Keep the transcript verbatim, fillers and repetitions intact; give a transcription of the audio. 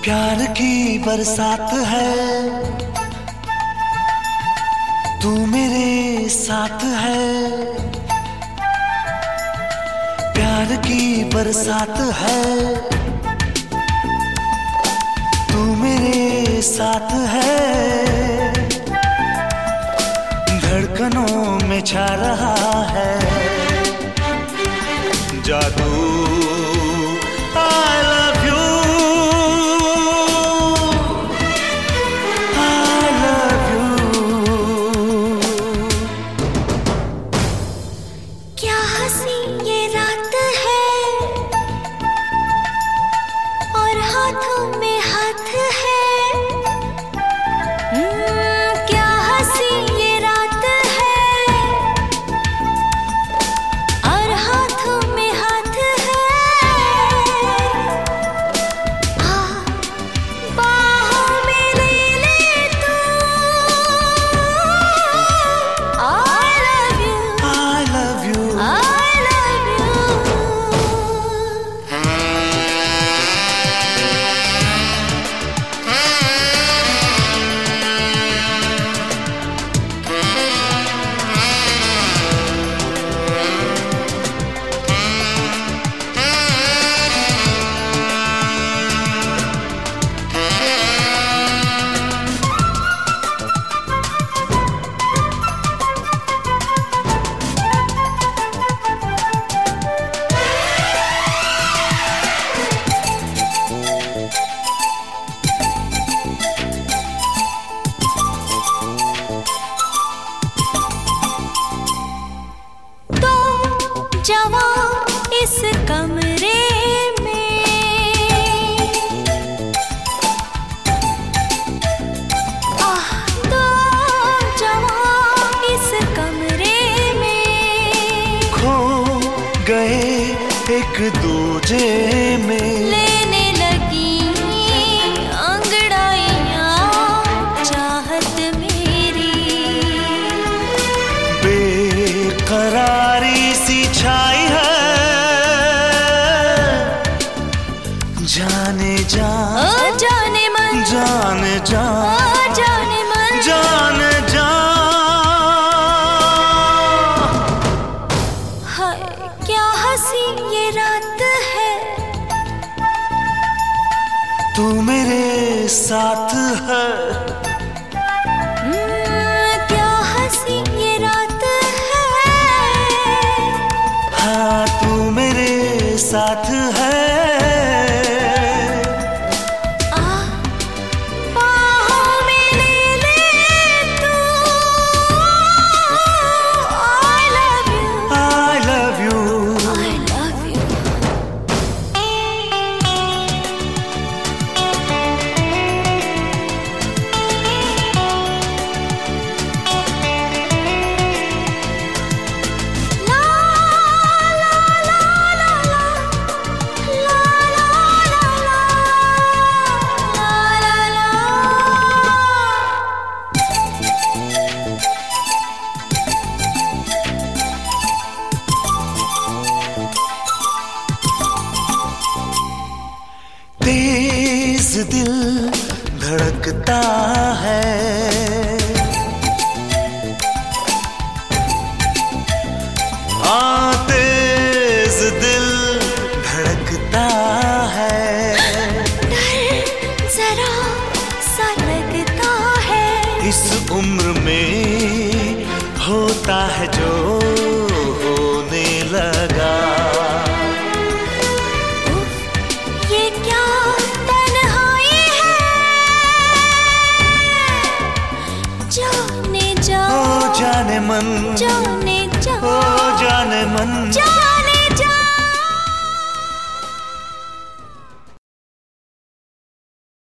प्यार की बरसात है, तू मेरे साथ है। प्यार की बरसात है, तू मेरे साथ है। धड़कनों में छा रहा है जादू। I love you, I love you। क्या हंसी ये रात है और हाथों में हाथ है। क्या हंसी ये रात है और हाथों में हाथ है। आ बाहों में ले ले तू। I love you, I love you। I love you। जवां इस कमरे में आह तो जवां इस कमरे में खो गए एक दूजे में। लेने लगी अंगड़ाइयां चाहत मेरी। बेकरारी सी छाई है जाने जा, ओ जाने मन, जाने जा, ओ जाने मन, जाने जा। हाय क्या हंसी ये रात है, तू मेरे साथ है। क्या हंसी ये रात है, हाँ तू मेरे साथ है। आ बाहों में ले ले तू। I love you, I love you। I love you। ला ला ला ला ला ला ला ला ला ला। तेज दिल धड़कता है, हाँ तेज दिल धड़कता है। डर जरा सा लगता है, इस उम्र में होता है जो होने लगा। ये क्या तन्हाई है। जाने जा, ओ जाने मन, जाने